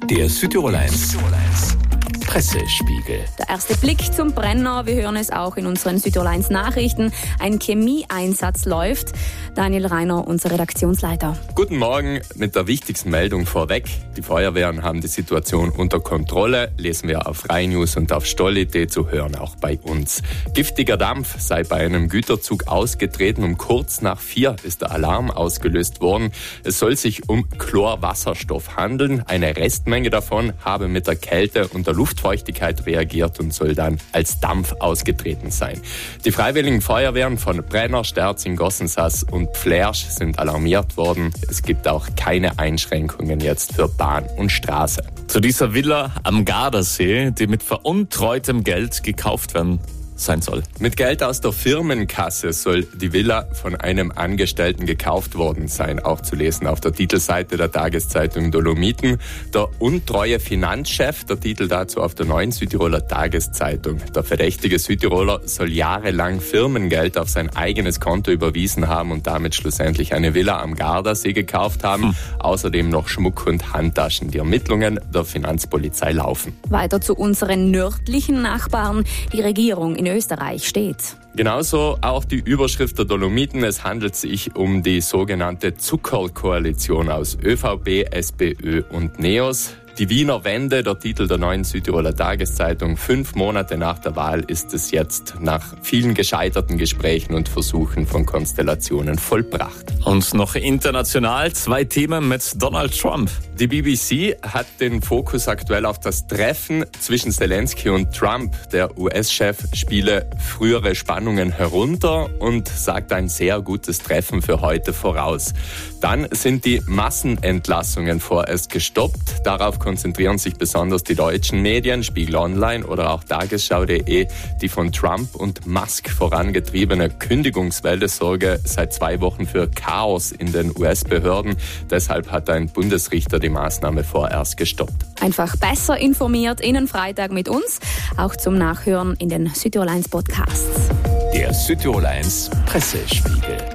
Der Südtirol 1 Pressespiegel. Der erste Blick zum Brenner. Wir hören es auch in unseren Südtirol 1 Nachrichten. Ein Chemieeinsatz läuft. Daniel Reiner, unser Redaktionsleiter. Guten Morgen mit der wichtigsten Meldung vorweg. Die Feuerwehren haben die Situation unter Kontrolle. Lesen wir auf Rai News und auf Stolli.de zu hören, auch bei uns. Giftiger Dampf sei bei einem Güterzug ausgetreten. Um kurz nach 4 ist der Alarm ausgelöst worden. Es soll sich um Chlorwasserstoff handeln. Eine Restmenge davon habe mit der Kälte und der Luftfeuchtigkeit reagiert und soll dann als Dampf ausgetreten sein. Die freiwilligen Feuerwehren von Brenner, Sterzing, Gossensass und Pflärsch sind alarmiert worden. Es gibt auch keine Einschränkungen jetzt für Bahn und Straße. Zu dieser Villa am Gardasee, die mit veruntreutem Geld gekauft werden sein soll. Mit Geld aus der Firmenkasse soll die Villa von einem Angestellten gekauft worden sein. Auch zu lesen auf der Titelseite der Tageszeitung Dolomiten. Der untreue Finanzchef, der Titel dazu auf der Neuen Südtiroler Tageszeitung. Der verdächtige Südtiroler soll jahrelang Firmengeld auf sein eigenes Konto überwiesen haben und damit schlussendlich eine Villa am Gardasee gekauft haben. Außerdem noch Schmuck und Handtaschen. Die Ermittlungen der Finanzpolizei laufen. Weiter zu unseren nördlichen Nachbarn. Die Regierung in Österreich steht. Genauso auch die Überschrift der Dolomiten. Es handelt sich um die sogenannte Zuckerl-Koalition aus ÖVP, SPÖ und NEOS. Die Wiener Wende, der Titel der Neuen Südtiroler Tageszeitung. 5 Monate nach der Wahl ist es jetzt nach vielen gescheiterten Gesprächen und Versuchen von Konstellationen vollbracht. Und noch international 2 Themen mit Donald Trump. Die BBC hat den Fokus aktuell auf das Treffen zwischen Zelensky und Trump. Der US-Chef spiele frühere Spannungen herunter und sagt ein sehr gutes Treffen für heute voraus. Dann sind die Massenentlassungen vorerst gestoppt. Darauf konzentrieren sich besonders die deutschen Medien, Spiegel Online oder auch Tagesschau.de. Die von Trump und Musk vorangetriebene Kündigungswelle sorge seit 2 Wochen für Chaos in den US-Behörden. Deshalb hat ein Bundesrichter die Maßnahme vorerst gestoppt. Einfach besser informiert, Ihnen Freitag mit uns, auch zum Nachhören in den Südtirol 1 Podcasts. Der Südtirol 1 Pressespiegel.